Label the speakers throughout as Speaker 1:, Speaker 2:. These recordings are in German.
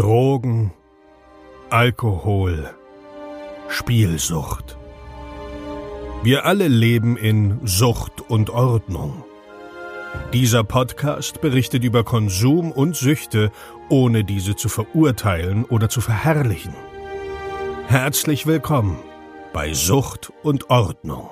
Speaker 1: Drogen, Alkohol, Spielsucht. Wir alle leben in Sucht und Ordnung. Dieser Podcast berichtet über Konsum und Süchte, ohne diese zu verurteilen oder zu verherrlichen. Herzlich willkommen bei Sucht und Ordnung.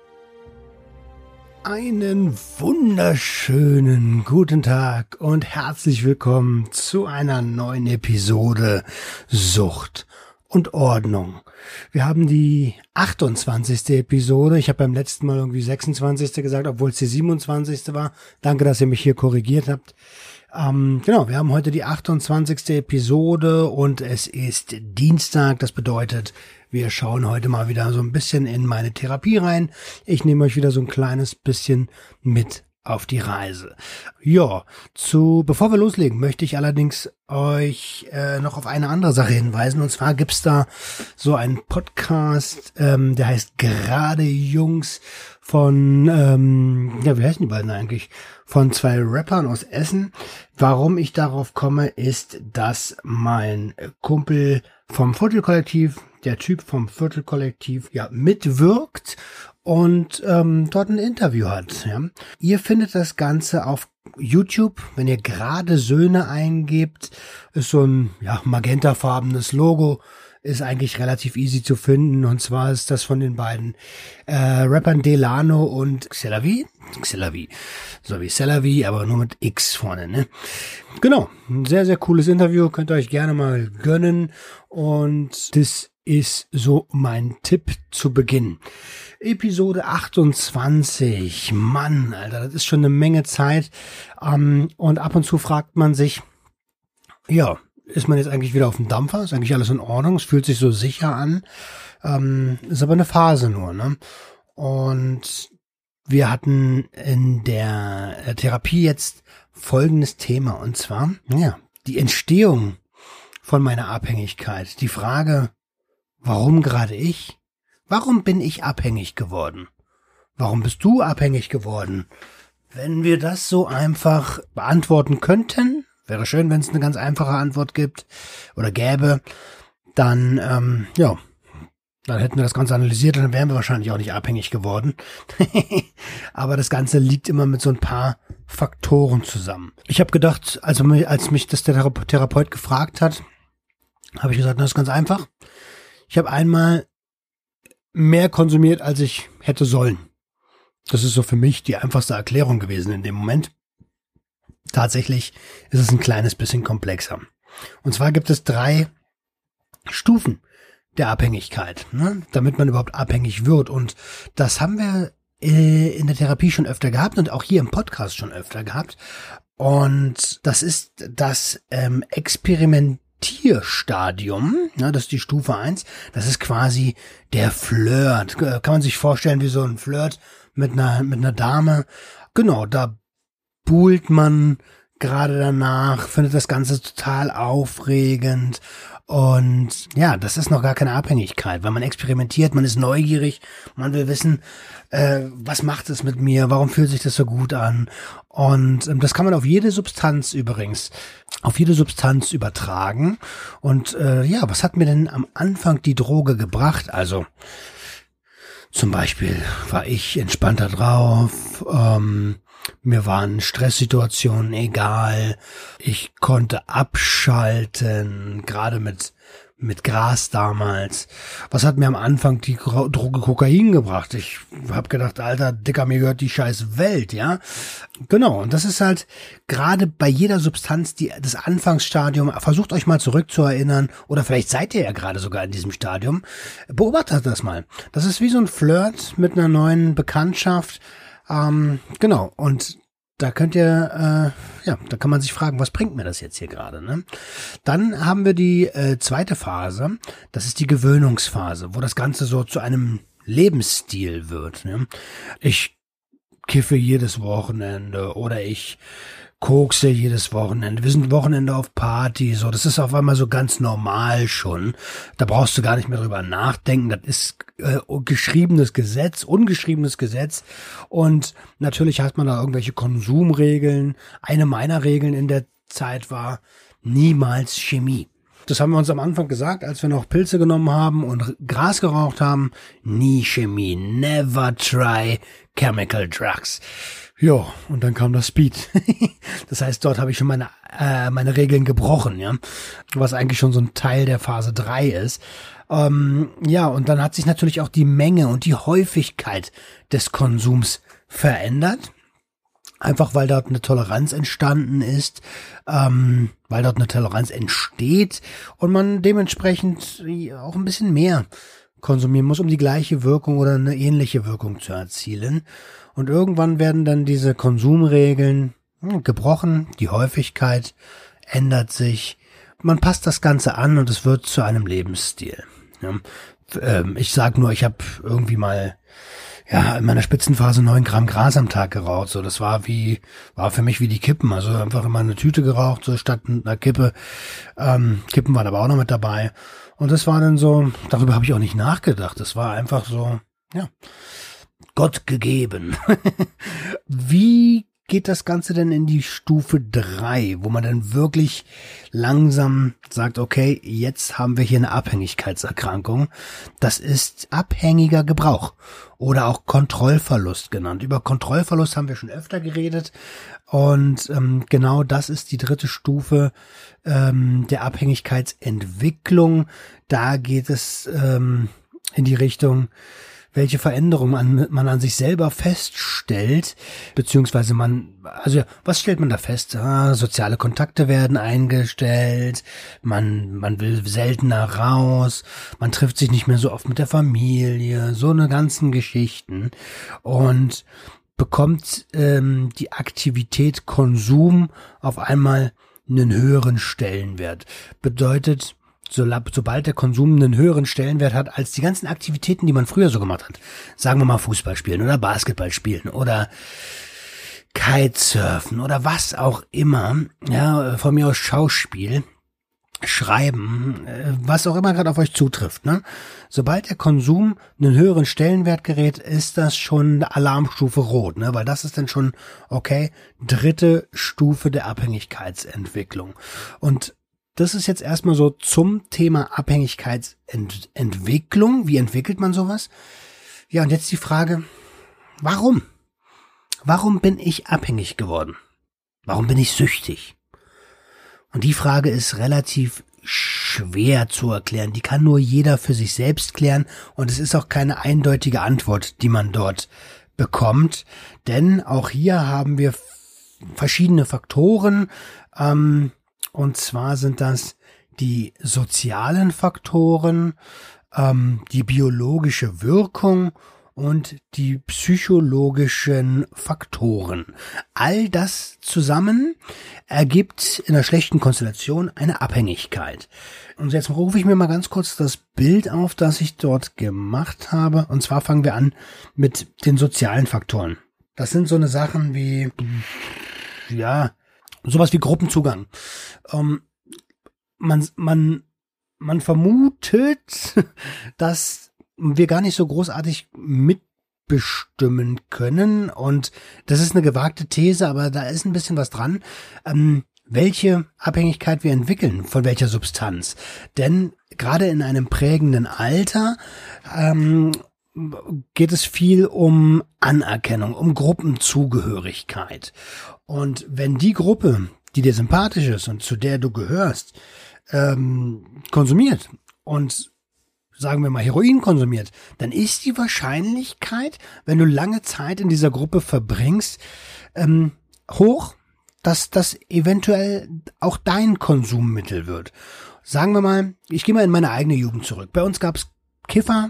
Speaker 2: Einen wunderschönen guten Tag und herzlich willkommen zu einer neuen Episode Sucht und Ordnung. Wir haben die 28. Episode. Ich habe beim letzten Mal irgendwie 26. gesagt, obwohl es die 27. war. Danke, dass ihr mich hier korrigiert habt. Genau, wir haben heute die 28. Episode und es ist Dienstag. Das bedeutet, wir schauen heute mal wieder so ein bisschen in meine Therapie rein. Ich nehme euch wieder so ein kleines bisschen mit auf die Reise. Ja, bevor wir loslegen, möchte ich allerdings euch noch auf eine andere Sache hinweisen. Und zwar gibt's da so einen Podcast, der heißt Gerade Jungs von, wie heißen die beiden eigentlich? Von zwei Rappern aus Essen. Warum ich darauf komme, ist, dass mein Kumpel vom Viertelkollektiv, der Typ vom Viertelkollektiv, ja, mitwirkt und dort ein Interview hat. Ja. Ihr findet das Ganze auf YouTube, wenn ihr Gerade Söhne eingebt, ist so ein magentafarbenes Logo, ist eigentlich relativ easy zu finden, und zwar ist das von den beiden Rappern Delano und Xelavi, so wie Celavi, aber nur mit X vorne, ne? Genau, ein sehr, sehr cooles Interview, könnt ihr euch gerne mal gönnen, und das ist so mein Tipp zu Beginn. Episode 28, Mann, Alter, das ist schon eine Menge Zeit, und ab und zu fragt man sich, ja, ist man jetzt eigentlich wieder auf dem Dampfer? Ist eigentlich alles in Ordnung? Es fühlt sich so sicher an. Ist aber eine Phase nur, ne? Und wir hatten in der Therapie jetzt folgendes Thema, und zwar, ja, die Entstehung von meiner Abhängigkeit. Die Frage, warum gerade ich? Warum bin ich abhängig geworden? Warum bist du abhängig geworden? Wenn wir das so einfach beantworten könnten, wäre schön, wenn es eine ganz einfache Antwort gibt oder gäbe, dann, dann hätten wir das Ganze analysiert und dann wären wir wahrscheinlich auch nicht abhängig geworden. Aber das Ganze liegt immer mit so ein paar Faktoren zusammen. Ich habe gedacht, als mich das der Therapeut gefragt hat, habe ich gesagt, das ist ganz einfach. Ich habe einmal mehr konsumiert, als ich hätte sollen. Das ist so für mich die einfachste Erklärung gewesen in dem Moment. Tatsächlich ist es ein kleines bisschen komplexer. Und zwar gibt es 3 Stufen der Abhängigkeit, ne, damit man überhaupt abhängig wird. Und das haben wir in der Therapie schon öfter gehabt und auch hier im Podcast schon öfter gehabt. Und das ist das Experimentierstadium, ne, das ist die Stufe 1. Das ist quasi der Flirt. Kann man sich vorstellen wie so ein Flirt mit einer Dame. Genau, da buhlt man gerade danach, findet das Ganze total aufregend, und ja, das ist noch gar keine Abhängigkeit, weil man experimentiert, man ist neugierig, man will wissen, was macht es mit mir, warum fühlt sich das so gut an, und das kann man auf jede Substanz übertragen, und was hat mir denn am Anfang die Droge gebracht? Also zum Beispiel war ich entspannter drauf, mir waren Stresssituationen egal, ich konnte abschalten, gerade mit Gras damals. Was hat mir am Anfang die Droge Kokain gebracht? Ich habe gedacht, Alter, Dicker, mir gehört die scheiß Welt, ja? Genau, und das ist halt gerade bei jeder Substanz das Anfangsstadium. Versucht euch mal zurückzuerinnern, oder vielleicht seid ihr ja gerade sogar in diesem Stadium. Beobachtet das mal. Das ist wie so ein Flirt mit einer neuen Bekanntschaft. Genau, und da könnt ihr, da kann man sich fragen, was bringt mir das jetzt hier gerade, ne? Dann haben wir die zweite Phase, das ist die Gewöhnungsphase, wo das Ganze so zu einem Lebensstil wird, ne? Ich kiffe jedes Wochenende oder ich kokse jedes Wochenende. Wir sind Wochenende auf Party, so, das ist auf einmal so ganz normal schon. Da brauchst du gar nicht mehr drüber nachdenken. Das ist geschriebenes Gesetz, ungeschriebenes Gesetz. Und natürlich hat man da irgendwelche Konsumregeln. Eine meiner Regeln in der Zeit war niemals Chemie. Das haben wir uns am Anfang gesagt, als wir noch Pilze genommen haben und Gras geraucht haben. Nie Chemie, never try chemical drugs. Ja, und dann kam das Speed. Das heißt, dort habe ich schon meine Regeln gebrochen, ja, was eigentlich schon so ein Teil der Phase 3 ist. Ja, und dann hat sich natürlich auch die Menge und die Häufigkeit des Konsums verändert. Einfach weil dort eine Toleranz entstanden ist, weil dort eine Toleranz entsteht und man dementsprechend auch ein bisschen mehr konsumieren muss, um die gleiche Wirkung oder eine ähnliche Wirkung zu erzielen. Und irgendwann werden dann diese Konsumregeln gebrochen, die Häufigkeit ändert sich, man passt das Ganze an und es wird zu einem Lebensstil. Ja. Ich sag nur, ich habe irgendwie mal in meiner Spitzenphase 9 Gramm Gras am Tag geraucht. So, das war für mich wie die Kippen. Also einfach immer eine Tüte geraucht, so statt einer Kippe. Kippen waren aber auch noch mit dabei. Und das war dann so, darüber habe ich auch nicht nachgedacht. Das war einfach so, ja, Gott gegeben. Wie geht das Ganze denn in die Stufe 3, wo man dann wirklich langsam sagt, okay, jetzt haben wir hier eine Abhängigkeitserkrankung. Das ist abhängiger Gebrauch oder auch Kontrollverlust genannt. Über Kontrollverlust haben wir schon öfter geredet und genau das ist die 3. Stufe der Abhängigkeitsentwicklung. Da geht es in die Richtung, welche Veränderungen man an sich selber feststellt, beziehungsweise was stellt man da fest? Soziale Kontakte werden eingestellt, man will seltener raus, man trifft sich nicht mehr so oft mit der Familie, so eine ganzen Geschichten und bekommt die Aktivität Konsum auf einmal einen höheren Stellenwert. Bedeutet, sobald der Konsum einen höheren Stellenwert hat als die ganzen Aktivitäten, die man früher so gemacht hat. Sagen wir mal Fußball spielen oder Basketball spielen oder Kitesurfen oder was auch immer. Ja, von mir aus Schauspiel, Schreiben, was auch immer gerade auf euch zutrifft. Ne? Sobald der Konsum einen höheren Stellenwert gerät, ist das schon Alarmstufe Rot, ne? Weil das ist dann schon, okay, 3. Stufe der Abhängigkeitsentwicklung. Und das ist jetzt erstmal so zum Thema Abhängigkeitsentwicklung. Wie entwickelt man sowas? Ja, und jetzt die Frage, warum? Warum bin ich abhängig geworden? Warum bin ich süchtig? Und die Frage ist relativ schwer zu erklären. Die kann nur jeder für sich selbst klären. Und es ist auch keine eindeutige Antwort, die man dort bekommt. Denn auch hier haben wir verschiedene Faktoren, und zwar sind das die sozialen Faktoren, die biologische Wirkung und die psychologischen Faktoren. All das zusammen ergibt in einer schlechten Konstellation eine Abhängigkeit. Und jetzt rufe ich mir mal ganz kurz das Bild auf, das ich dort gemacht habe. Und zwar fangen wir an mit den sozialen Faktoren. Das sind so eine Sachen wie, sowas wie Gruppenzugang. Man vermutet, dass wir gar nicht so großartig mitbestimmen können und das ist eine gewagte These, aber da ist ein bisschen was dran, welche Abhängigkeit wir entwickeln, von welcher Substanz. Denn gerade in einem prägenden Alter geht es viel um Anerkennung, um Gruppenzugehörigkeit. Und wenn die Gruppe, die dir sympathisch ist und zu der du gehörst, konsumiert und sagen wir mal Heroin konsumiert, dann ist die Wahrscheinlichkeit, wenn du lange Zeit in dieser Gruppe verbringst, hoch, dass das eventuell auch dein Konsummittel wird. Sagen wir mal, ich gehe mal in meine eigene Jugend zurück. Bei uns gab es Kiffer,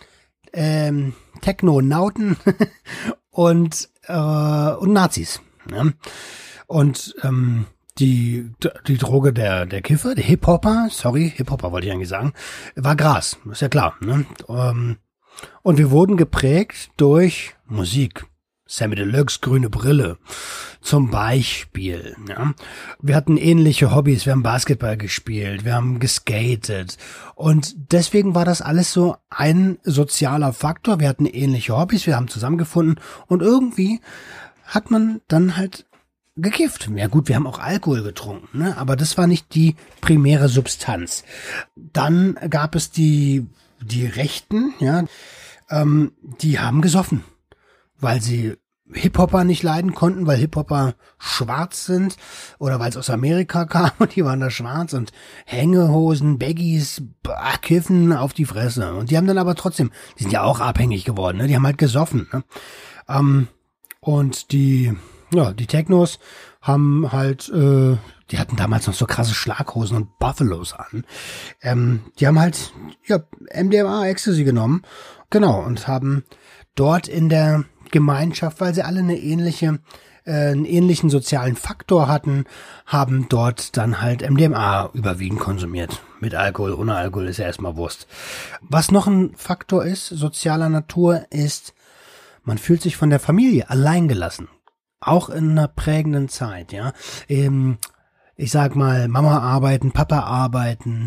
Speaker 2: Technonauten und Nazis. Ne? Und die Droge der Kiffer, der Hip-Hopper wollte ich eigentlich sagen, war Gras, ist ja klar. Ne? Und wir wurden geprägt durch Musik. Sammy Deluxe, Grüne Brille zum Beispiel. Ja. Wir hatten ähnliche Hobbys, wir haben Basketball gespielt, wir haben geskatet und deswegen war das alles so ein sozialer Faktor. Wir hatten ähnliche Hobbys, wir haben zusammengefunden und irgendwie hat man dann halt gekifft. Ja gut, wir haben auch Alkohol getrunken, ne? Aber das war nicht die primäre Substanz. Dann gab es die Rechten, ja, die haben gesoffen, weil sie Hip-Hopper nicht leiden konnten, weil Hip-Hopper schwarz sind oder weil es aus Amerika kam und die waren da schwarz und Hängehosen, Baggies, Kiffen auf die Fresse. Und die haben dann aber trotzdem, die sind ja auch abhängig geworden, ne? Die haben halt gesoffen, ne? Und die Technos haben halt, die hatten damals noch so krasse Schlaghosen und Buffalos an. Die haben halt, MDMA, Ecstasy genommen, genau, und haben dort in der Gemeinschaft, weil sie alle einen ähnlichen sozialen Faktor hatten, haben dort dann halt MDMA überwiegend konsumiert. Mit Alkohol, ohne Alkohol ist ja erstmal Wurst. Was noch ein Faktor ist, sozialer Natur, ist, man fühlt sich von der Familie alleingelassen. Auch in einer prägenden Zeit, ja. Ich sag mal, Mama arbeiten, Papa arbeiten,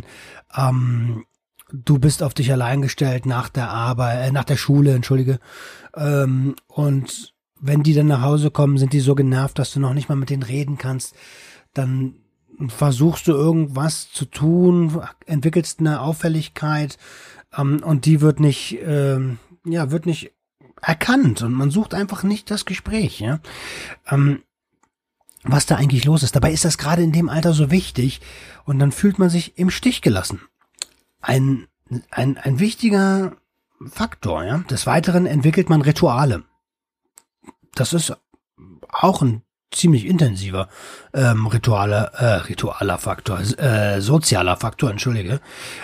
Speaker 2: du bist auf dich allein gestellt nach der Schule, entschuldige. Und wenn die dann nach Hause kommen, sind die so genervt, dass du noch nicht mal mit denen reden kannst. Dann versuchst du irgendwas zu tun, entwickelst eine Auffälligkeit, und die wird nicht erkannt, und man sucht einfach nicht das Gespräch, ja. Was da eigentlich los ist. Dabei ist das gerade in dem Alter so wichtig, und dann fühlt man sich im Stich gelassen. Ein wichtiger Faktor, ja. Des Weiteren entwickelt man Rituale. Das ist auch ein ziemlich intensiver sozialer Faktor, entschuldige.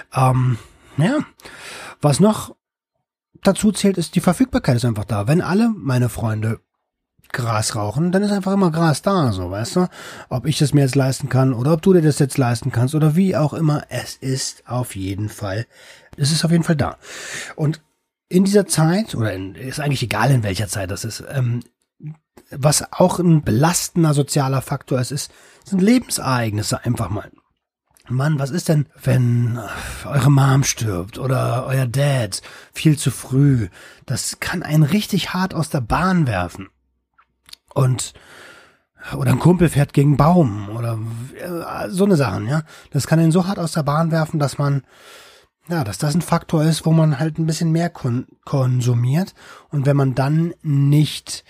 Speaker 2: Was noch dazu zählt, ist, die Verfügbarkeit ist einfach da. Wenn alle meine Freunde Gras rauchen, dann ist einfach immer Gras da, so, weißt du? Ob ich das mir jetzt leisten kann oder ob du dir das jetzt leisten kannst oder wie auch immer, es ist auf jeden Fall da. Und in dieser Zeit, ist eigentlich egal, in welcher Zeit das ist, was auch ein belastender sozialer Faktor ist, sind Lebensereignisse einfach mal. Mann, was ist denn, wenn eure Mom stirbt oder euer Dad viel zu früh? Das kann einen richtig hart aus der Bahn werfen. Oder ein Kumpel fährt gegen einen Baum oder so eine Sachen, ja. Das kann ihn so hart aus der Bahn werfen, dass dass das ein Faktor ist, wo man halt ein bisschen mehr konsumiert. Und wenn man dann nicht,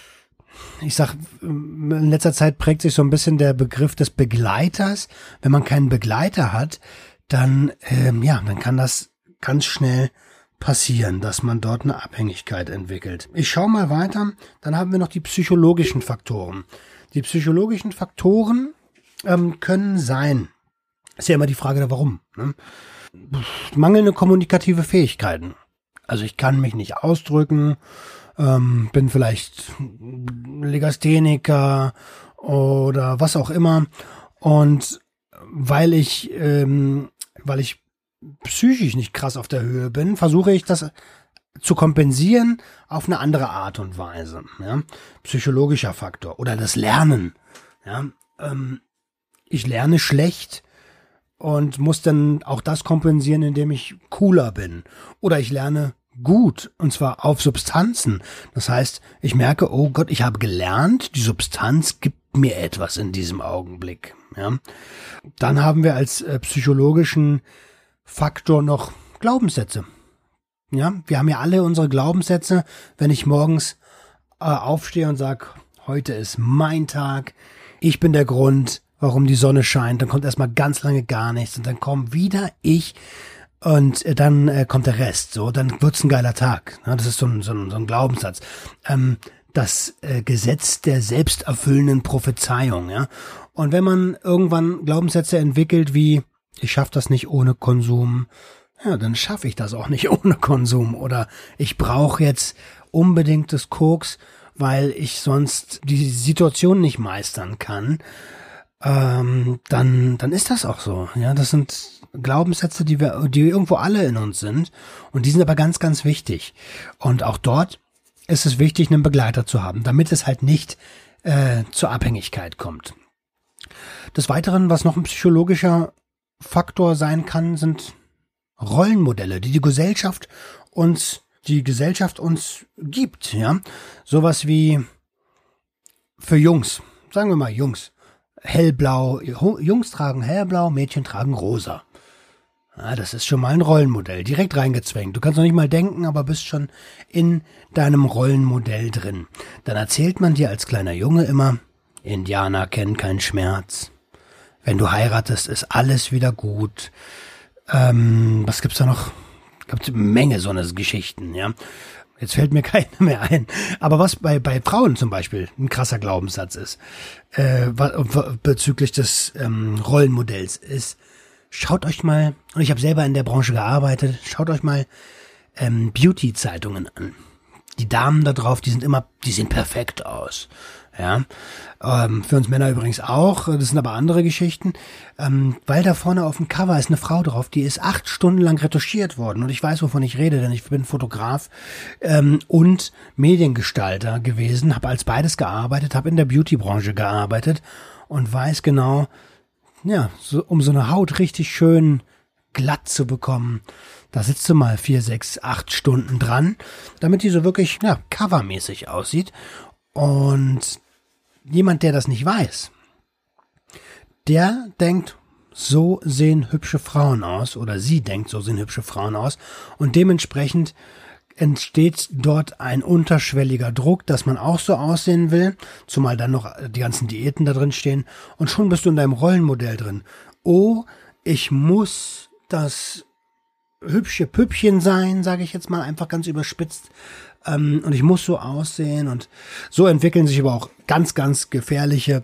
Speaker 2: in letzter Zeit prägt sich so ein bisschen der Begriff des Begleiters. Wenn man keinen Begleiter hat, dann kann das ganz schnell passieren, dass man dort eine Abhängigkeit entwickelt. Ich schaue mal weiter, dann haben wir noch die psychologischen Faktoren. Die psychologischen Faktoren können sein, ist ja immer die Frage der Warum, ne? Mangelnde kommunikative Fähigkeiten. Also ich kann mich nicht ausdrücken, bin vielleicht Legastheniker oder was auch immer, und weil ich psychisch nicht krass auf der Höhe bin, versuche ich das zu kompensieren auf eine andere Art und Weise, ja? Psychologischer Faktor oder das Lernen, ja? Ich lerne schlecht und muss dann auch das kompensieren, indem ich cooler bin, oder ich lerne gut, und zwar auf Substanzen. Das heißt, ich merke, oh Gott, ich habe gelernt, die Substanz gibt mir etwas in diesem Augenblick, ja? Dann haben wir als psychologischen Faktor noch Glaubenssätze. Ja, wir haben ja alle unsere Glaubenssätze. Wenn ich morgens aufstehe und sage, heute ist mein Tag, ich bin der Grund, warum die Sonne scheint, dann kommt erstmal ganz lange gar nichts und dann kommt wieder ich und dann kommt der Rest. So, dann wird's ein geiler Tag. Ja, das ist so ein Glaubenssatz. Das Gesetz der selbsterfüllenden Prophezeiung. Ja, und wenn man irgendwann Glaubenssätze entwickelt wie ich schaffe das nicht ohne Konsum, ja, dann schaffe ich das auch nicht ohne Konsum. Oder ich brauche jetzt unbedingt das Koks, weil ich sonst die Situation nicht meistern kann. Dann ist das auch so. Ja, das sind Glaubenssätze, die irgendwo alle in uns sind. Und die sind aber ganz, ganz wichtig. Und auch dort ist es wichtig, einen Begleiter zu haben, damit es halt nicht zur Abhängigkeit kommt. Des Weiteren, was noch ein psychologischer Faktor sein kann, sind Rollenmodelle, die Gesellschaft uns gibt, ja. Sowas wie für Jungs, sagen wir mal Jungs, hellblau, Jungs tragen hellblau, Mädchen tragen rosa. Ja, das ist schon mal ein Rollenmodell, direkt reingezwängt. Du kannst noch nicht mal denken, aber bist schon in deinem Rollenmodell drin. Dann erzählt man dir als kleiner Junge immer, Indianer kennen keinen Schmerz. Wenn du heiratest, ist alles wieder gut. Was gibt's da noch? Gibt eine Menge so eine Geschichten, ja. Jetzt fällt mir keine mehr ein. Aber was bei Frauen zum Beispiel ein krasser Glaubenssatz ist, bezüglich des Rollenmodells ist, schaut euch mal, und ich habe selber in der Branche gearbeitet, schaut euch mal Beauty-Zeitungen an. Die Damen da drauf, die sehen perfekt aus. Ja, für uns Männer übrigens auch, das sind aber andere Geschichten, weil da vorne auf dem Cover ist eine Frau drauf, die ist 8 Stunden lang retuschiert worden und ich weiß, wovon ich rede, denn ich bin Fotograf und Mediengestalter gewesen, habe als beides gearbeitet, habe in der Beauty-Branche gearbeitet und weiß genau, ja, um so eine Haut richtig schön glatt zu bekommen, da sitzt du mal 4, 6, 8 Stunden dran, damit die so wirklich, ja, covermäßig aussieht. Und jemand, der das nicht weiß, der denkt, so sehen hübsche Frauen aus, oder sie denkt, so sehen hübsche Frauen aus, und dementsprechend entsteht dort ein unterschwelliger Druck, dass man auch so aussehen will, zumal dann noch die ganzen Diäten da drin stehen, und schon bist du in deinem Rollenmodell drin. Oh, ich muss das hübsche Püppchen sein, sage ich jetzt mal einfach ganz überspitzt, und ich muss so aussehen, und so entwickeln sich aber auch ganz, ganz gefährliche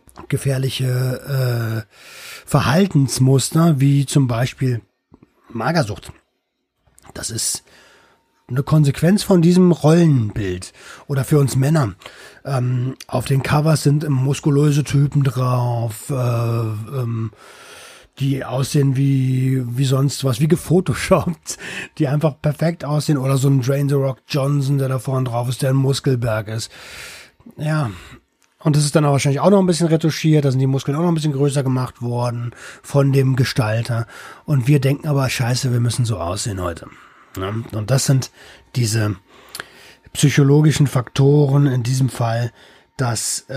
Speaker 2: Verhaltensmuster, wie zum Beispiel Magersucht. Das ist eine Konsequenz von diesem Rollenbild. Oder für uns Männer. Auf den Covers sind muskulöse Typen drauf, die aussehen wie sonst was, wie gefotoshoppt, die einfach perfekt aussehen, oder so ein Dwayne The Rock Johnson, der da vorne drauf ist, der ein Muskelberg ist. Ja, und das ist dann auch wahrscheinlich auch noch ein bisschen retuschiert, da sind die Muskeln auch noch ein bisschen größer gemacht worden von dem Gestalter, und wir denken aber, scheiße, wir müssen so aussehen heute. Ja, und das sind diese psychologischen Faktoren, in diesem Fall das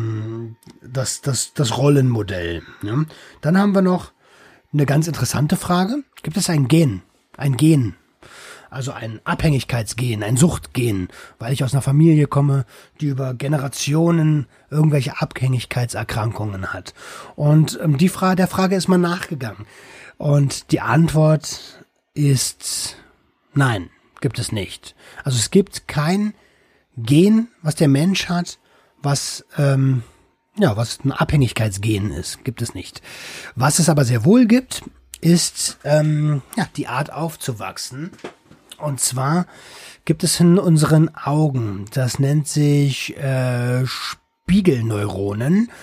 Speaker 2: Rollenmodell. Ja. Dann haben wir noch eine ganz interessante Frage. Gibt es ein Gen, also ein Abhängigkeitsgen, ein Suchtgen, weil ich aus einer Familie komme, die über Generationen irgendwelche Abhängigkeitserkrankungen hat? Und der Frage ist man nachgegangen. Und die Antwort ist nein, gibt es nicht. Also es gibt kein Gen, was der Mensch hat, was ein Abhängigkeitsgen ist, gibt es nicht. Was es aber sehr wohl gibt, ist die Art aufzuwachsen. Und zwar gibt es in unseren Augen, das nennt sich Spiegelneuronen.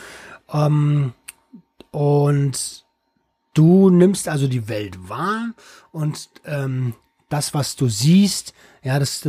Speaker 2: Und du nimmst also die Welt wahr, und das, was du siehst, ja, das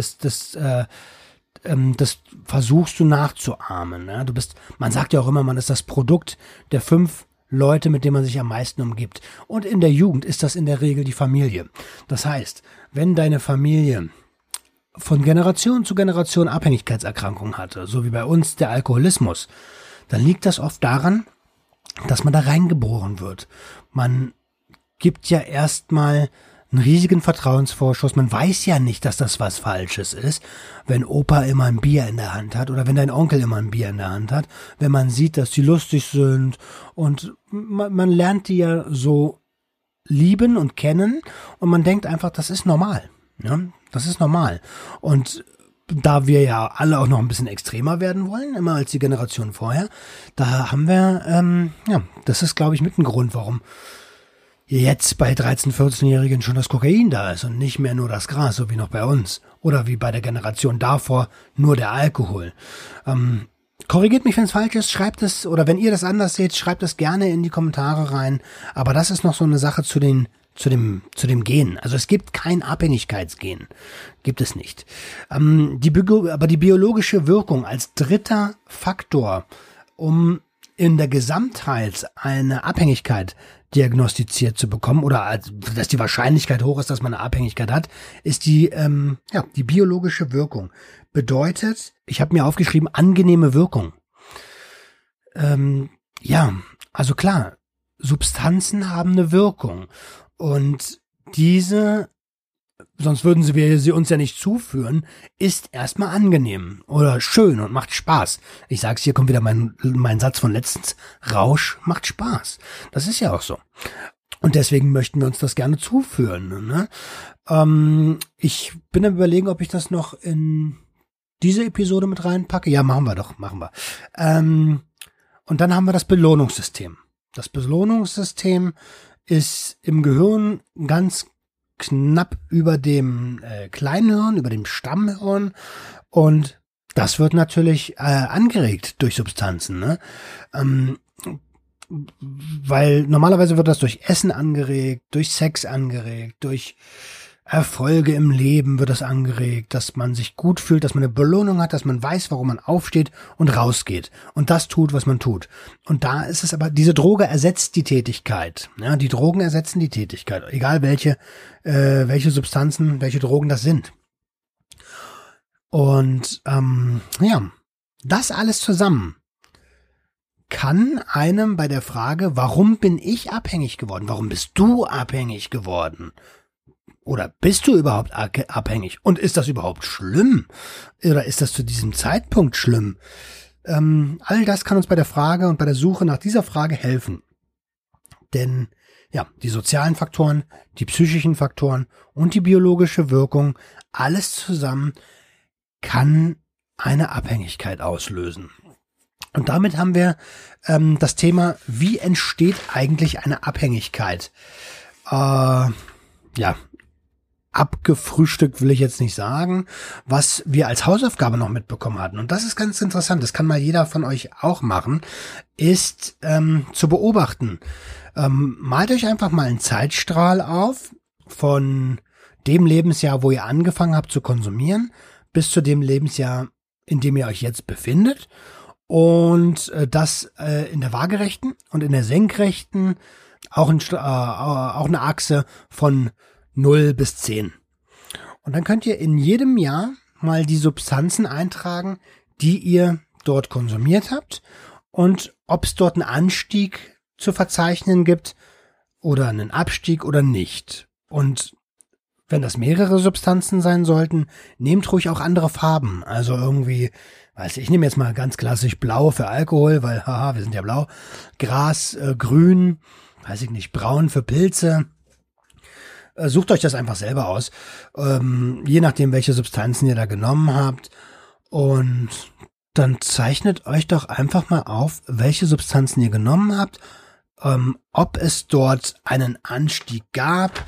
Speaker 2: versuchst du nachzuahmen. Ja? Man sagt ja auch immer, man ist das Produkt der 5 Leute, mit denen man sich am meisten umgibt. Und in der Jugend ist das in der Regel die Familie. Das heißt, wenn deine Familie von Generation zu Generation Abhängigkeitserkrankungen hatte, so wie bei uns der Alkoholismus, dann liegt das oft daran, dass man da reingeboren wird. Man gibt ja erstmal einen riesigen Vertrauensvorschuss. Man weiß ja nicht, dass das was Falsches ist, wenn Opa immer ein Bier in der Hand hat oder wenn dein Onkel immer ein Bier in der Hand hat, wenn man sieht, dass die lustig sind, und man lernt die ja so lieben und kennen, und man denkt einfach, das ist normal. Ja, das ist normal. Und da wir ja alle auch noch ein bisschen extremer werden wollen, immer als die Generation vorher, da haben wir, das ist, glaube ich, mit ein Grund, warum jetzt bei 13-, 14-Jährigen schon das Kokain da ist und nicht mehr nur das Gras, so wie noch bei uns. Oder wie bei der Generation davor nur der Alkohol. Korrigiert mich, wenn es falsch ist, schreibt es, oder wenn ihr das anders seht, schreibt es gerne in die Kommentare rein. Aber das ist noch so eine Sache zu dem Gen. Also es gibt kein Abhängigkeitsgen. Gibt es nicht. Aber die biologische Wirkung als dritter Faktor, um in der Gesamtheit eine Abhängigkeit diagnostiziert zu bekommen, oder dass die Wahrscheinlichkeit hoch ist, dass man eine Abhängigkeit hat, ist die biologische Wirkung. Bedeutet, ich habe mir aufgeschrieben, angenehme Wirkung. ja, also klar, Substanzen haben eine Wirkung und diese, sonst würden wir sie uns ja nicht zuführen, ist erstmal angenehm oder schön und macht Spaß. Ich sag's, hier kommt wieder mein Satz von letztens, Rausch macht Spaß. Das ist ja auch so. Und deswegen möchten wir uns das gerne zuführen. Ne? Ich bin am Überlegen, ob ich das noch in diese Episode mit reinpacke. Ja, machen wir. Und dann haben wir das Belohnungssystem. Das Belohnungssystem ist im Gehirn ganz knapp über dem Kleinhirn, über dem Stammhirn, und das wird natürlich angeregt durch Substanzen, ne? Weil normalerweise wird das durch Essen angeregt, durch Sex angeregt, durch Erfolge im Leben wird das angeregt, dass man sich gut fühlt, dass man eine Belohnung hat, dass man weiß, warum man aufsteht und rausgeht und das tut, was man tut. Und da ist es aber, diese Droge ersetzt die Tätigkeit. Ja, die Drogen ersetzen die Tätigkeit, egal welche Substanzen, welche Drogen das sind. Und ja, das alles zusammen kann einem bei der Frage, warum bin ich abhängig geworden? Warum bist du abhängig geworden? Oder bist du überhaupt abhängig? Und ist das überhaupt schlimm? Oder ist das zu diesem Zeitpunkt schlimm? All das kann uns bei der Frage und bei der Suche nach dieser Frage helfen. Denn ja, die sozialen Faktoren, die psychischen Faktoren und die biologische Wirkung, alles zusammen kann eine Abhängigkeit auslösen. Und damit haben wir das Thema, wie entsteht eigentlich eine Abhängigkeit? Ja, abgefrühstückt will ich jetzt nicht sagen, was wir als Hausaufgabe noch mitbekommen hatten. Und das ist ganz interessant, das kann mal jeder von euch auch machen, ist zu beobachten. Malt euch einfach mal einen Zeitstrahl auf von dem Lebensjahr, wo ihr angefangen habt zu konsumieren, bis zu dem Lebensjahr, in dem ihr euch jetzt befindet. Und das in der waagerechten und in der senkrechten auch eine Achse von 0 bis 10. Und dann könnt ihr in jedem Jahr mal die Substanzen eintragen, die ihr dort konsumiert habt und ob es dort einen Anstieg zu verzeichnen gibt oder einen Abstieg oder nicht. Und wenn das mehrere Substanzen sein sollten, nehmt ruhig auch andere Farben. Also irgendwie, ich nehme jetzt mal ganz klassisch blau für Alkohol, weil, haha, wir sind ja blau. Gras, grün, braun für Pilze. Sucht euch das einfach selber aus, je nachdem, welche Substanzen ihr da genommen habt. Und dann zeichnet euch doch einfach mal auf, welche Substanzen ihr genommen habt, ob es dort einen Anstieg gab,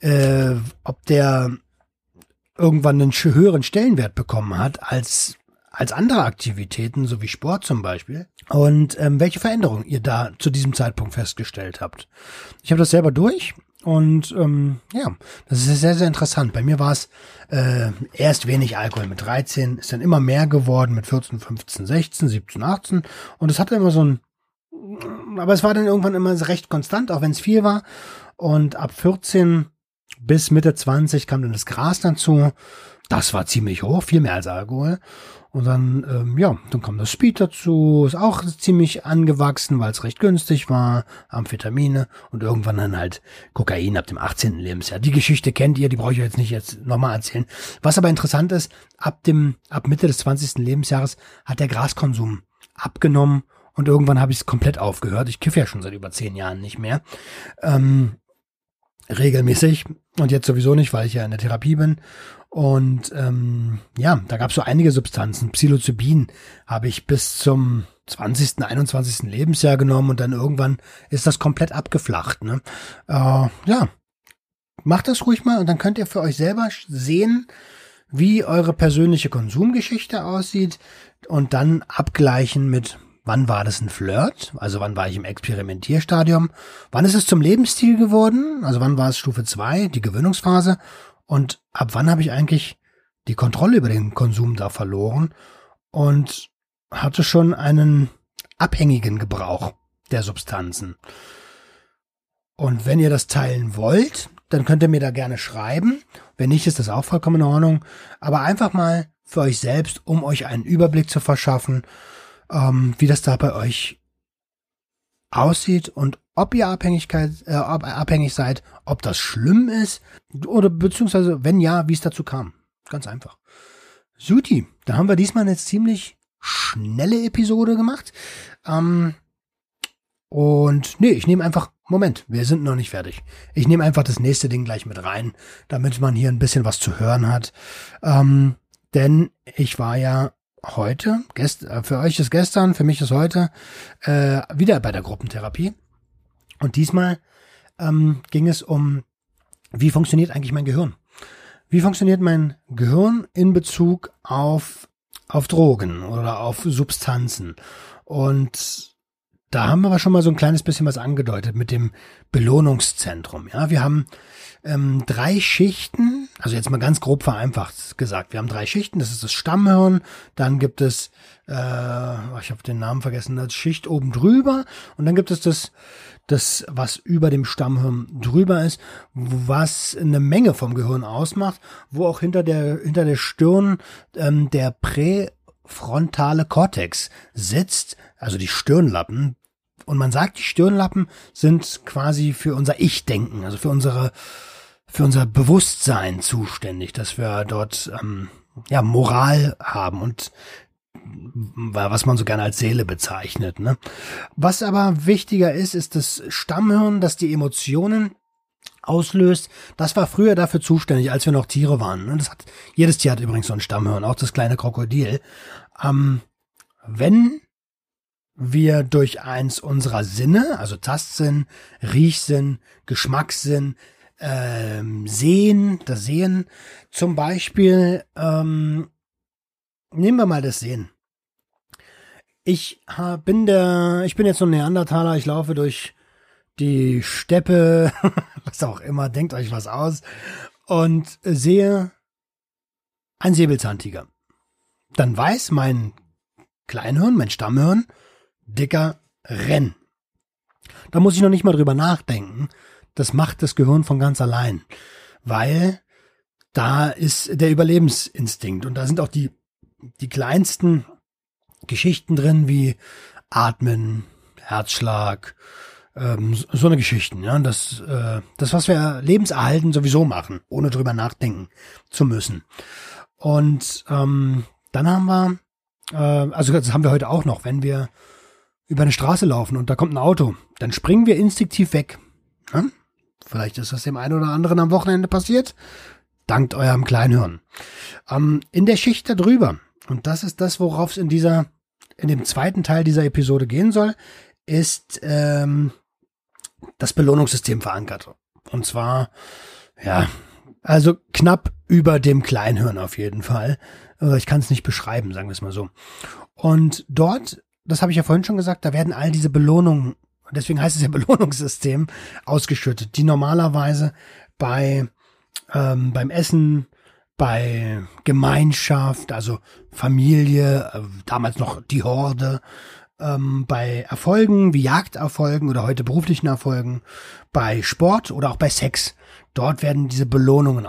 Speaker 2: ob der irgendwann einen höheren Stellenwert bekommen hat als andere Aktivitäten, so wie Sport zum Beispiel, und welche Veränderungen ihr da zu diesem Zeitpunkt festgestellt habt. Ich habe das selber durch. Und ja, das ist sehr, sehr interessant. Bei mir war es erst wenig Alkohol mit 13, ist dann immer mehr geworden mit 14, 15, 16, 17, 18. Und es hatte immer aber es war dann irgendwann immer recht konstant, auch wenn es viel war. Und ab 14 bis Mitte 20 kam dann das Gras dazu. Das war ziemlich hoch, viel mehr als Alkohol. Und dann, dann kam das Speed dazu, ist auch ziemlich angewachsen, weil es recht günstig war, Amphetamine und irgendwann dann halt Kokain ab dem 18. Lebensjahr. Die Geschichte kennt ihr, die brauche ich jetzt nicht nochmal erzählen. Was aber interessant ist, ab Mitte des 20. Lebensjahres hat der Graskonsum abgenommen und irgendwann habe ich es komplett aufgehört. Ich kiffe ja schon seit über 10 Jahren nicht mehr. Regelmäßig und jetzt sowieso nicht, weil ich ja in der Therapie bin. Und da gab es so einige Substanzen. Psilocybin habe ich bis zum 20., 21. Lebensjahr genommen und dann irgendwann ist das komplett abgeflacht. Ne? Macht das ruhig mal und dann könnt ihr für euch selber sehen, wie eure persönliche Konsumgeschichte aussieht und dann abgleichen mit, wann war das ein Flirt? Also wann war ich im Experimentierstadium? Wann ist es zum Lebensstil geworden? Also wann war es Stufe 2, die Gewöhnungsphase? Und ab wann habe ich eigentlich die Kontrolle über den Konsum da verloren und hatte schon einen abhängigen Gebrauch der Substanzen? Und wenn ihr das teilen wollt, dann könnt ihr mir da gerne schreiben. Wenn nicht, ist das auch vollkommen in Ordnung. Aber einfach mal für euch selbst, um euch einen Überblick zu verschaffen, wie das da bei euch aussieht und ob ihr abhängig seid, ob das schlimm ist oder beziehungsweise wenn ja, wie es dazu kam. Ganz einfach. Suti, da haben wir diesmal eine ziemlich schnelle Episode gemacht. Und nee, ich nehme einfach, Moment, wir sind noch nicht fertig. Ich nehme einfach das nächste Ding gleich mit rein, damit man hier ein bisschen was zu hören hat. Denn ich war ja heute, für euch ist gestern, für mich ist heute, wieder bei der Gruppentherapie. Und diesmal ging es um, wie funktioniert eigentlich mein Gehirn? Wie funktioniert mein Gehirn in Bezug auf Drogen oder auf Substanzen? Und da haben wir aber schon mal so ein kleines bisschen was angedeutet mit dem Belohnungszentrum. Ja, wir haben 3 Schichten, also jetzt mal ganz grob vereinfacht gesagt. Wir haben 3 Schichten, das ist das Stammhirn, dann gibt es, ich habe den Namen vergessen, das Schicht oben drüber und dann gibt es das, was über dem Stammhirn drüber ist, was eine Menge vom Gehirn ausmacht, wo auch hinter der Stirn der präfrontale Kortex sitzt, also die Stirnlappen. Und man sagt, die Stirnlappen sind quasi für unser Ich-Denken, also für unser Bewusstsein zuständig, dass wir dort Moral haben und was man so gerne als Seele bezeichnet. Ne? Was aber wichtiger ist das Stammhirn, das die Emotionen auslöst. Das war früher dafür zuständig, als wir noch Tiere waren. Ne? Jedes Tier hat übrigens so ein Stammhirn, auch das kleine Krokodil. Wenn wir durch eins unserer Sinne, also Tastsinn, Riechsinn, Geschmackssinn, Sehen zum Beispiel, nehmen wir mal das Sehen. Ich bin jetzt so ein Neandertaler, ich laufe durch die Steppe, was auch immer, denkt euch was aus, und sehe einen Säbelzahntiger. Dann weiß mein Kleinhirn, mein Stammhirn, Dicker, renn. Da muss ich noch nicht mal drüber nachdenken. Das macht das Gehirn von ganz allein. Weil da ist der Überlebensinstinkt. Und da sind auch die kleinsten Geschichten drin, wie Atmen, Herzschlag, so eine Geschichten. Ja, das, was wir lebenserhaltend sowieso machen, ohne drüber nachdenken zu müssen. Und dann haben wir, also das haben wir heute auch noch, wenn wir über eine Straße laufen und da kommt ein Auto, dann springen wir instinktiv weg. Ja? Vielleicht ist das dem einen oder anderen am Wochenende passiert. Dankt eurem Kleinhirn. In der Schicht da drüber, und das ist das, worauf es in dem zweiten Teil dieser Episode gehen soll, ist das Belohnungssystem verankert. Und zwar, ja, also knapp über dem Kleinhirn auf jeden Fall. Ich kann es nicht beschreiben, sagen wir es mal so. Und dort, das habe ich ja vorhin schon gesagt, da werden all diese Belohnungen, deswegen heißt es ja Belohnungssystem, ausgeschüttet, die normalerweise beim Essen, bei Gemeinschaft, also Familie, damals noch die Horde, bei Erfolgen wie Jagderfolgen oder heute beruflichen Erfolgen, bei Sport oder auch bei Sex. Dort werden diese Belohnungen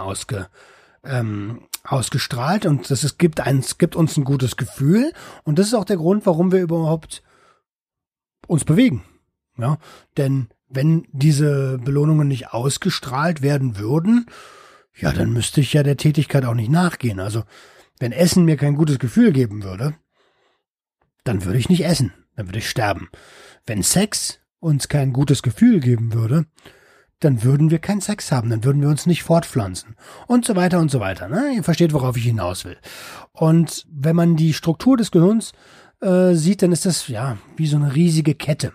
Speaker 2: ausgestrahlt und es gibt uns ein gutes Gefühl und das ist auch der Grund, warum wir überhaupt uns bewegen. Ja, denn wenn diese Belohnungen nicht ausgestrahlt werden würden, ja, dann müsste ich ja der Tätigkeit auch nicht nachgehen. Also, wenn Essen mir kein gutes Gefühl geben würde, dann würde ich nicht essen, dann würde ich sterben. Wenn Sex uns kein gutes Gefühl geben würde, dann würden wir keinen Sex haben, dann würden wir uns nicht fortpflanzen und so weiter und so weiter. Ne? Ihr versteht, worauf ich hinaus will. Und wenn man die Struktur des Gehirns sieht, dann ist das ja wie so eine riesige Kette.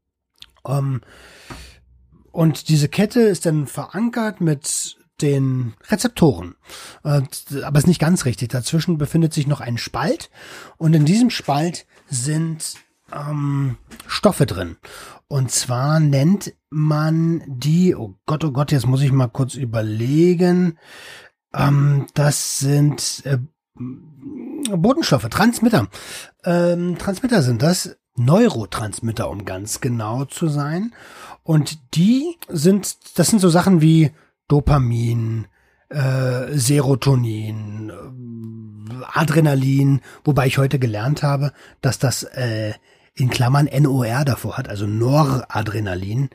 Speaker 2: Und diese Kette ist dann verankert mit den Rezeptoren. Aber ist nicht ganz richtig. Dazwischen befindet sich noch ein Spalt und in diesem Spalt sind Stoffe drin. Und zwar nennt man die, oh Gott, jetzt muss ich mal kurz überlegen. Das sind Botenstoffe, Transmitter. Transmitter sind das, Neurotransmitter, um ganz genau zu sein. Und das sind so Sachen wie Dopamin, Serotonin, Adrenalin, wobei ich heute gelernt habe, dass das in Klammern NOR davor hat, also Noradrenalin,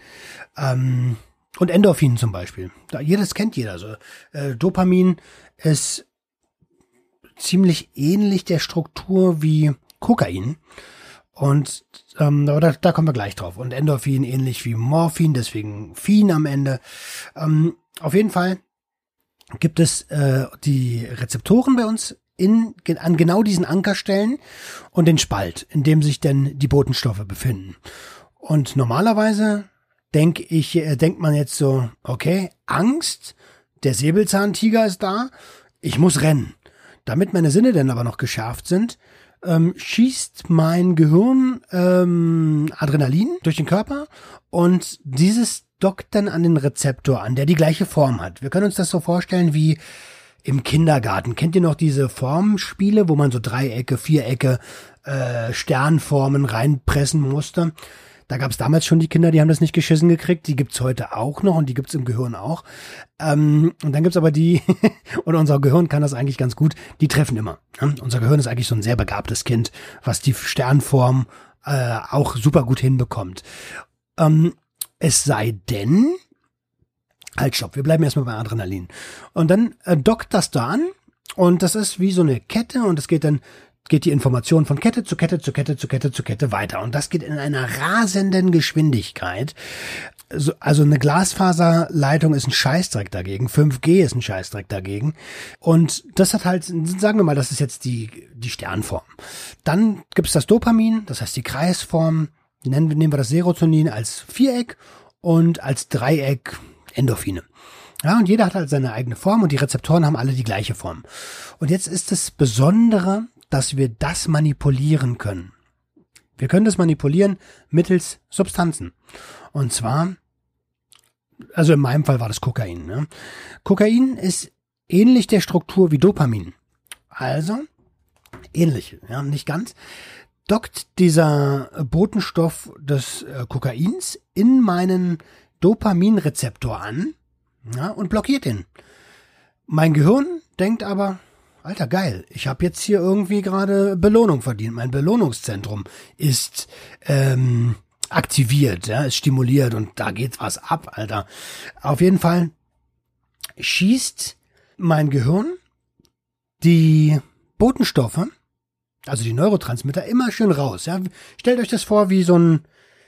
Speaker 2: und Endorphin zum Beispiel. Das kennt jeder. Also, Dopamin ist ziemlich ähnlich der Struktur wie Kokain. Und aber da kommen wir gleich drauf. Und Endorphin ähnlich wie Morphin, deswegen Phin am Ende. Auf jeden Fall gibt es die Rezeptoren bei uns an genau diesen Ankerstellen und den Spalt, in dem sich denn die Botenstoffe befinden. Und normalerweise denkt man jetzt so, okay, Angst, der Säbelzahntiger ist da, ich muss rennen. Damit meine Sinne dann aber noch geschärft sind, schießt mein Gehirn Adrenalin durch den Körper und dieses dockt dann an den Rezeptor an, der die gleiche Form hat. Wir können uns das so vorstellen wie im Kindergarten. Kennt ihr noch diese Formenspiele, wo man so Dreiecke, Vierecke, Sternformen reinpressen musste? Da gab es damals schon die Kinder, die haben das nicht geschissen gekriegt. Die gibt's heute auch noch und die gibt's im Gehirn auch. Und dann gibt's aber die, und unser Gehirn kann das eigentlich ganz gut, die treffen immer. Unser Gehirn ist eigentlich so ein sehr begabtes Kind, was die Sternform auch super gut hinbekommt. Es sei denn, halt stopp, wir bleiben erstmal bei Adrenalin. Und dann dockt das da an und das ist wie so eine Kette und es geht die Information von Kette zu Kette zu Kette zu Kette zu Kette weiter. Und das geht in einer rasenden Geschwindigkeit. Also eine Glasfaserleitung ist ein Scheißdreck dagegen. 5G ist ein Scheißdreck dagegen. Und das hat halt, sagen wir mal, das ist jetzt die Sternform. Dann gibt's das Dopamin, das heißt die Kreisform. Nehmen wir das Serotonin als Viereck und als Dreieck Endorphine. Ja, und jeder hat halt seine eigene Form und die Rezeptoren haben alle die gleiche Form. Und jetzt ist das Besondere, dass wir das manipulieren können. Wir können das manipulieren mittels Substanzen. Und zwar, also in meinem Fall war das Kokain. Ne? Kokain ist ähnlich der Struktur wie Dopamin. Also, ähnlich, ja, nicht ganz. Dockt dieser Botenstoff des Kokains in meinen Dopaminrezeptor an, ja, und blockiert ihn. Mein Gehirn denkt aber, Alter, geil, ich habe jetzt hier irgendwie gerade Belohnung verdient. Mein Belohnungszentrum ist aktiviert, ja, ist stimuliert und da geht was ab, Alter. Auf jeden Fall schießt mein Gehirn die Botenstoffe, also die Neurotransmitter, immer schön raus. Ja. Stellt euch das vor wie so ein,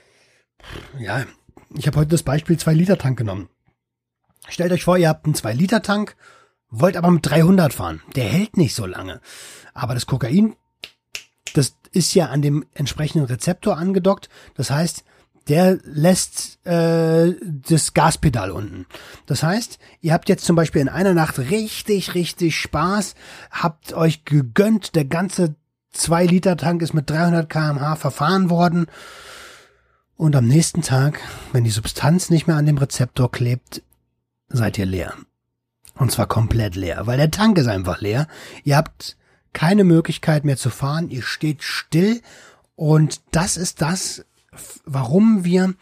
Speaker 2: ja, ich habe heute das Beispiel 2-Liter-Tank genommen. Stellt euch vor, ihr habt einen 2-Liter-Tank, wollt aber mit 300 fahren. Der hält nicht so lange. Aber das Kokain, das ist ja an dem entsprechenden Rezeptor angedockt. Das heißt, der lässt das Gaspedal unten. Das heißt, ihr habt jetzt zum Beispiel in einer Nacht richtig Spaß, habt euch gegönnt, der ganze 2-Liter-Tank ist mit 300 km/h verfahren worden. Und am nächsten Tag, wenn die Substanz nicht mehr an dem Rezeptor klebt, seid ihr leer. Und zwar komplett leer, weil der Tank ist einfach leer. Ihr habt keine Möglichkeit mehr zu fahren, ihr steht still und das ist das, warum wir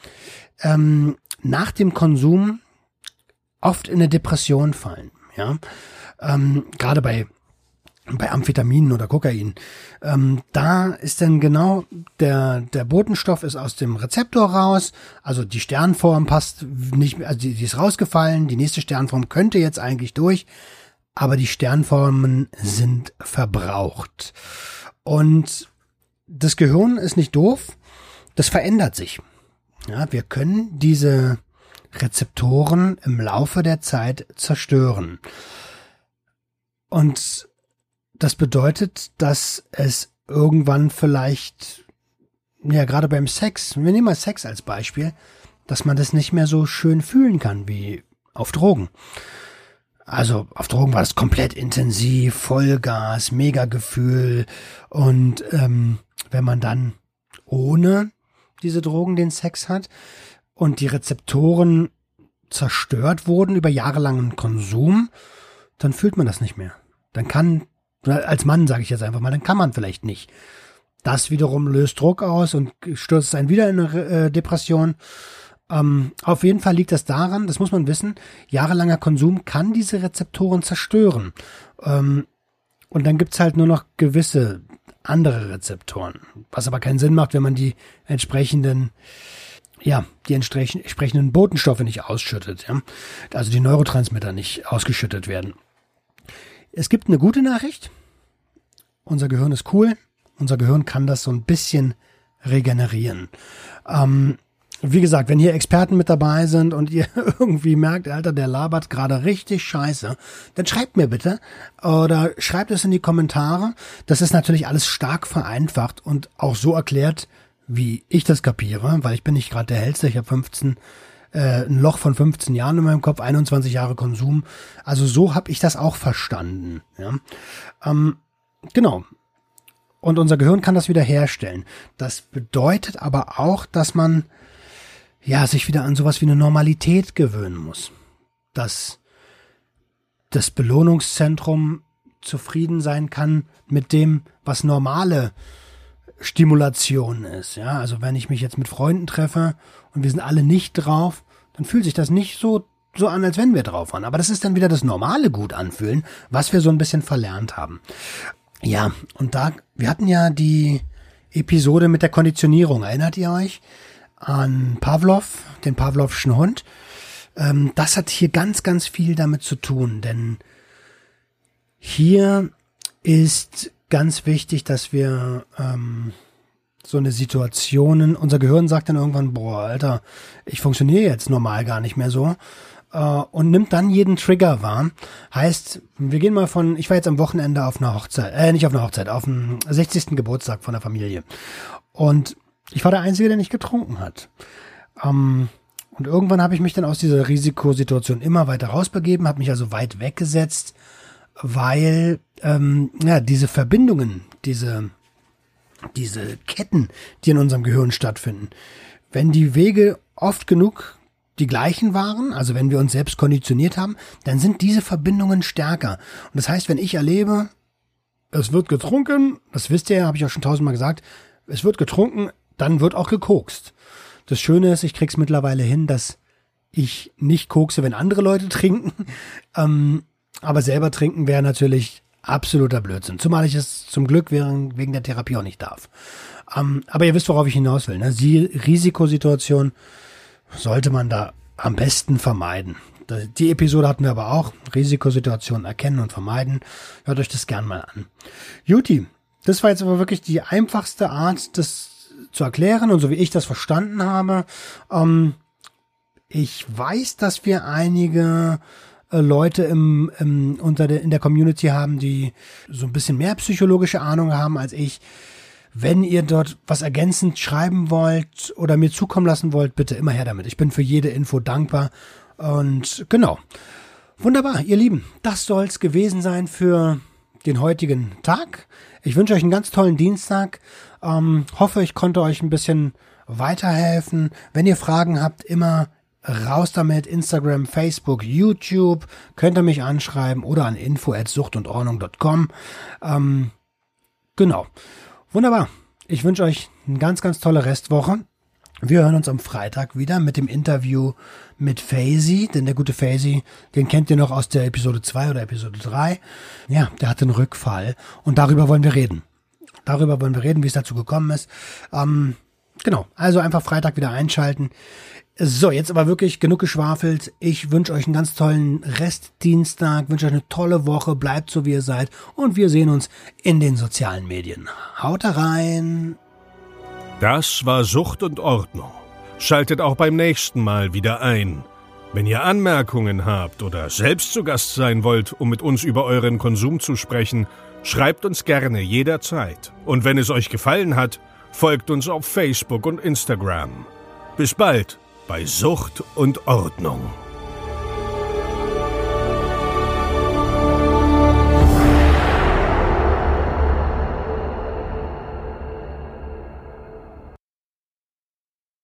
Speaker 2: nach dem Konsum oft in eine Depression fallen. Ja, gerade bei Amphetaminen oder Kokain. Da ist dann genau der Botenstoff ist aus dem Rezeptor raus, also die Sternform passt nicht mehr, also die ist rausgefallen, die nächste Sternform könnte jetzt eigentlich durch, aber die Sternformen sind verbraucht. Und das Gehirn ist nicht doof, das verändert sich. Ja, wir können diese Rezeptoren im Laufe der Zeit zerstören. Und das bedeutet, dass es irgendwann vielleicht, ja, gerade beim Sex, wir nehmen mal Sex als Beispiel, dass man das nicht mehr so schön fühlen kann wie auf Drogen. Also auf Drogen war das komplett intensiv, Vollgas, Mega-Gefühl und wenn man dann ohne diese Drogen den Sex hat und die Rezeptoren zerstört wurden über jahrelangen Konsum, dann fühlt man das nicht mehr. Dann kann, als Mann sage ich jetzt einfach mal, dann kann man vielleicht nicht. Das wiederum löst Druck aus und stürzt einen wieder in eine Depression. Auf jeden Fall liegt das daran, das muss man wissen, jahrelanger Konsum kann diese Rezeptoren zerstören. Und dann gibt's halt nur noch gewisse andere Rezeptoren. Was aber keinen Sinn macht, wenn man die entsprechenden Botenstoffe nicht ausschüttet. Ja? Also die Neurotransmitter nicht ausgeschüttet werden. Es gibt eine gute Nachricht. Unser Gehirn ist cool. Unser Gehirn kann das so ein bisschen regenerieren. Wie gesagt, wenn hier Experten mit dabei sind und ihr irgendwie merkt, Alter, der labert gerade richtig scheiße, dann schreibt mir bitte oder schreibt es in die Kommentare. Das ist natürlich alles stark vereinfacht und auch so erklärt, wie ich das kapiere, weil ich bin nicht gerade der Hellste. Ich habe ein Loch von 15 Jahren in meinem Kopf, 21 Jahre Konsum. Also so habe ich das auch verstanden. Ja? Genau. Und unser Gehirn kann das wieder herstellen. Das bedeutet aber auch, dass man sich wieder an sowas wie eine Normalität gewöhnen muss. Dass das Belohnungszentrum zufrieden sein kann mit dem, was normale Stimulation ist. Ja, also wenn ich mich jetzt mit Freunden treffe und wir sind alle nicht drauf, dann fühlt sich das nicht so an, als wenn wir drauf waren. Aber das ist dann wieder das normale gut anfühlen, was wir so ein bisschen verlernt haben. Ja, und wir hatten ja die Episode mit der Konditionierung. Erinnert ihr euch an Pavlov, den Pavlovschen Hund? Das hat hier ganz, ganz viel damit zu tun, denn hier ist ganz wichtig, dass wir so eine Situationen, unser Gehirn sagt dann irgendwann, boah, Alter, ich funktioniere jetzt normal gar nicht mehr so, und nimmt dann jeden Trigger wahr. Heißt, wir gehen mal ich war jetzt am Wochenende auf einer Hochzeit, nicht auf einer Hochzeit, auf dem 60. Geburtstag von der Familie. Und ich war der Einzige, der nicht getrunken hat. Und irgendwann habe ich mich dann aus dieser Risikosituation immer weiter rausbegeben, habe mich also weit weggesetzt, weil diese Verbindungen, diese Ketten, die in unserem Gehirn stattfinden, wenn die Wege oft genug die gleichen waren, also wenn wir uns selbst konditioniert haben, dann sind diese Verbindungen stärker. Und das heißt, wenn ich erlebe, es wird getrunken, das wisst ihr ja, habe ich auch schon 1000-mal gesagt, es wird getrunken, dann wird auch gekokst. Das Schöne ist, ich krieg's mittlerweile hin, dass ich nicht kokse, wenn andere Leute trinken, aber selber trinken wäre natürlich absoluter Blödsinn. Zumal ich es zum Glück wegen der Therapie auch nicht darf. Aber ihr wisst, worauf ich hinaus will. Ne? Die Risikosituation sollte man da am besten vermeiden. Die Episode hatten wir aber auch. Risikosituationen erkennen und vermeiden. Hört euch das gern mal an. Juti, das war jetzt aber wirklich die einfachste Art, das zu erklären und so wie ich das verstanden habe. Ich weiß, dass wir einige Leute in der Community haben, die so ein bisschen mehr psychologische Ahnung haben als ich. Wenn ihr dort was ergänzend schreiben wollt oder mir zukommen lassen wollt, bitte immer her damit. Ich bin für jede Info dankbar. Und genau. Wunderbar, ihr Lieben. Das soll's gewesen sein für den heutigen Tag. Ich wünsche euch einen ganz tollen Dienstag. Hoffe, ich konnte euch ein bisschen weiterhelfen. Wenn ihr Fragen habt, immer raus damit. Instagram, Facebook, YouTube. Könnt ihr mich anschreiben oder an info@suchtundordnung.com. Genau. Wunderbar. Ich wünsche euch eine ganz, ganz tolle Restwoche. Wir hören uns am Freitag wieder mit dem Interview mit Faisy, denn der gute Faisy, den kennt ihr noch aus der Episode 2 oder Episode 3. Ja, der hatte einen Rückfall und darüber wollen wir reden. Wie es dazu gekommen ist. Genau, also einfach Freitag wieder einschalten. So, jetzt aber wirklich genug geschwafelt. Ich wünsche euch einen ganz tollen Restdienstag, wünsche euch eine tolle Woche, bleibt so wie ihr seid und wir sehen uns in den sozialen Medien. Haut rein!
Speaker 1: Das war Sucht und Ordnung. Schaltet auch beim nächsten Mal wieder ein. Wenn ihr Anmerkungen habt oder selbst zu Gast sein wollt, um mit uns über euren Konsum zu sprechen, schreibt uns gerne jederzeit. Und wenn es euch gefallen hat, folgt uns auf Facebook und Instagram. Bis bald bei Sucht und Ordnung.